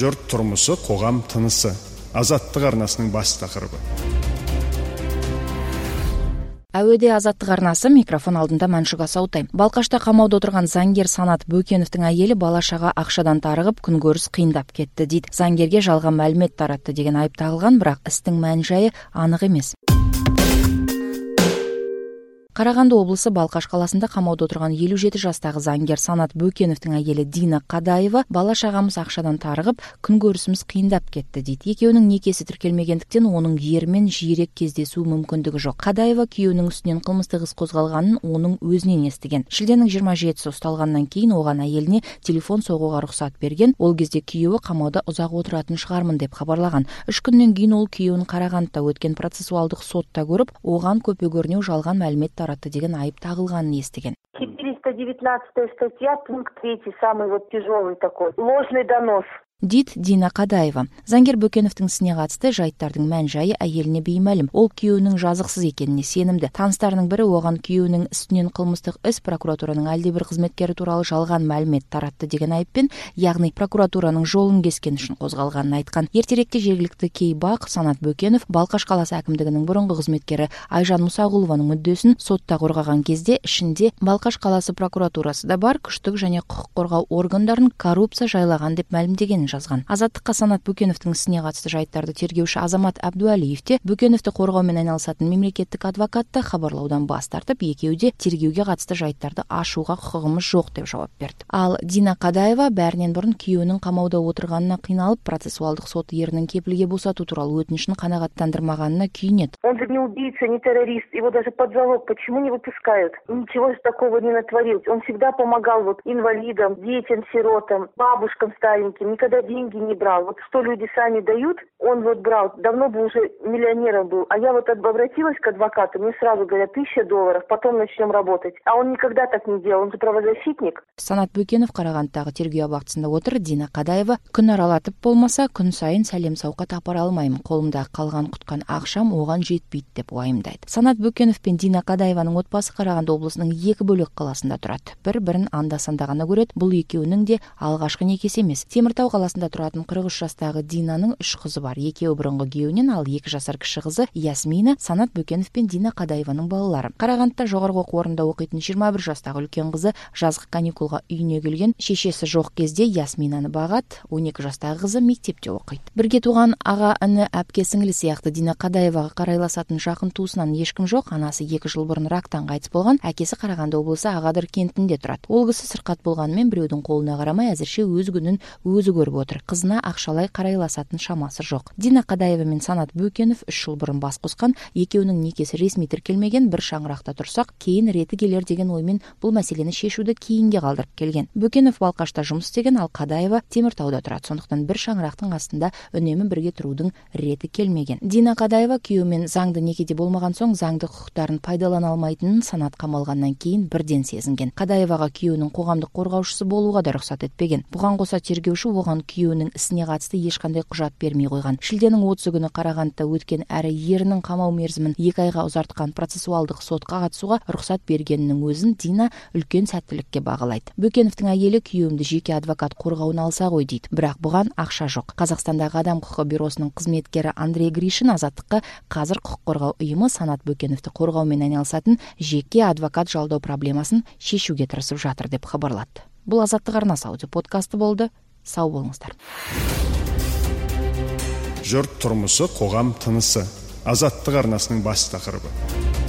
Жұрт тұрмысы, қоғам тынысы. Азаттық арнасының бас тақырыбы. Әуеде Азаттық арнасы, микрофон алдында Мәншүк Асаутай. Балқашта қамауда отырған заңгер Санат Бөкеновтің әйелі бала-шаға ақшадан тарығып күнкөріс қиындап кетті дейді. Заңгерге жалған мәлімет таратты деген айып тағылған, бірақ істің мән-жайы анық емес. Қарағанды облысы Балқаш қаласында қамауда отырған 57 жастағы заңгер Санат Бөкеновтің әйелі Дина Қадаева бала-шағамыз ақшадан тарығып, күнкөрісіміз қиындап кетті дейді. Екеуінің некесі тіркелмегендіктен оның ермен жиірек кездесу мүмкіндігі жоқ. Қадаева күйеуінің үстінен қылмыстық іс қозғалғанын оның өзінен естіген. Шілденің 27-сі ұсталғаннан кейін оған әйеліне телефон соғуға рұқсат берген. Ол кезде күйеуі қамауда ұзақ отыратын шығармын деп хабарлаған. 3 күннен кейін ол күйеуін Қарағандыда өткен процессуалдық сотта көріп, оған көпе-көрнеу жалған мәлімет таратты деген айып тағылғанын естіген. 419 статья, пункт 3, самый тяжелый такой. Ложный донос. Дейді Дина Қадаева. Заңгер Бөкеновтің ісіне қатысты жайттардың мән-жайы әйеліне беймәлім. Ол күйеуінің жазықсыз екеніне сенімді. Таныстарының бірі оған күйеуінің үстінен қылмыстық іс прокуратураның әлдебір қызметкері туралы жалған мәлімет таратты деген айыппен, яғни прокуратураның жолын кескен үшін қозғалғанын айтқан. Ертеректе жергілікті Кейбақ Санат Бөкенов Балқаш қаласы әкімдігінің бұрынғы қызметкері Айжан Мұсағұлованың мүддесін сотта қорғаған кезде ішінде Балқаш қаласы прокуратурасы да бар, күштік және құқық қорғау органдарын коррупция жайлаған деп мәлімдеген жазған. Азаттыққа Санат Бөкеновтің ісіне қатысты жайттарды тергеуші Азамат Әбдуәлиев те Бөкеновті қорғаумен айналысатын мемлекеттік адвокатты хабарлаудан бас тартып, екеуі де тергеуге қатысты жайттарды ашуға құқығымыз жоқ деп жауап берді. Ал Дина Қадаева бәрінен бұрын күйеуінің қамауда отырғанына қиналып, процессуалдық сот ерінің кепілге босату туралы өтінішін қанағаттандырмағанына күйінеді. Он же не убийца, не террорист, его даже под залог почему не выпускают? Ничего же такого не натворил. Он всегда помогал инвалидам, детям, сиротам, бабушкам стареньким, никогда деньги не брал. Что люди сами дают, он брал. Давно бы уже миллионером был. А я обратилась к адвокату, мне сразу говорят $1000, потом начнем работать. А он никогда так не делал, он же правозащитник. Санат Бөкенов Қарағандыдағы тергеу абақтысында отыр. Дина Қадаева күн аралатып болмаса, күн сайын сәлем сауқат апара алмаймын. Қолымда қалған құтқан ақшам оған жетпейді деп уайымдайды. Санат Бөкенов пен Дина Қадаеваның отбасы Қарағанды облысының 2 бөлек қаласында тұрады. Бір-бірін анда-санда ғана көреді. Бұл екеуінің де алғашқы некесі емес. Теміртау қаласында тұратын 43 жастағы Динаның 3 қызы бар. Екеуі бұрынғы күйеуінен, ал 2 жасар кіші қызы Ясмина Санат Бөкенов пен Дина Қадаеваның балалары. Қарағандыда жоғарғы оқу орнында оқитын 21 жастағы үлкен қызы жазғы каникулға үйіне келген. Шешесі жоқ кезде Ясминаны бағады. 12 жастағы қызы мектепте оқиды. Бірге туған аға, іні, әпке, сіңлі сияқты Дина Қадаеваға қарайласатын жақын туысынан ешкім жоқ. Анасы 2 жыл бұрын рактан қайтыс болған. Әкесі Қарағанды облысы Ағадыр кентінде тұрады. Ол кісі сырқат болғанымен біреудің қолына қарамай әзірше өз күнін өзі көріп отыр. Қызына ақшалай қарайласатын шамасы жоқ. Дина Қадаева мен Санат Бөкенов 3 жыл бұрын бас қосқан. Екеуінің некесі ресми тіркелмеген, бір шаңырақта тұрсақ, кейін реті келер деген оймен бұл мәселені шешуді кейінге қалдырып келген. Бөкенов Балқашта жұмыс істеген, ал Қадаева Теміртауда тұрады. Сондықтан бір шаңырақтың астында үнемі бірге тұрудың реті келмеген. Дина Қадаева күйеуімен заңды некеде болмаған соң заңды құқықтарын пайдалана алмайтынын Санат қамалғаннан кейін бірден сезінген. Қадаеваға күйеуінің қоғамдық қорғаушысы болуға да рұқсат етпеген. Бұған қоса тергеуші оған күйеуінің ісіне қатысты ешқандай құжат бермей қойған. Шілденің 30 күні Қарағандыда өткен әрі ерінің қамау мерзімін 2 айға ұзартқан процессуалдық сотқа қатысуға рұқсат бергенінің өзін Дина үлкен сәттілікке бағалайды. Бөкеновтің әйелі күйеуімді жеке адвокат қорғауына алса ғой дейді. Бірақ бұған ақша жоқ. Қазақстандағы адам құқығы бюросының қызметкері Андрей Гришин Азаттыққа қазір құқық қорғау ұйымы Санат Бөкеновті қорғаумен айналысатын жеке адвокат жалдау проблемасын шешуге тырысып жатыр деп хабарлады. Бұл Азаттық арнасы аудио подкасты болды. Сау болыңыздар. Жұрт тұрмысы, қоғам тынысы. Азаттық арнасының бас тақырыбы.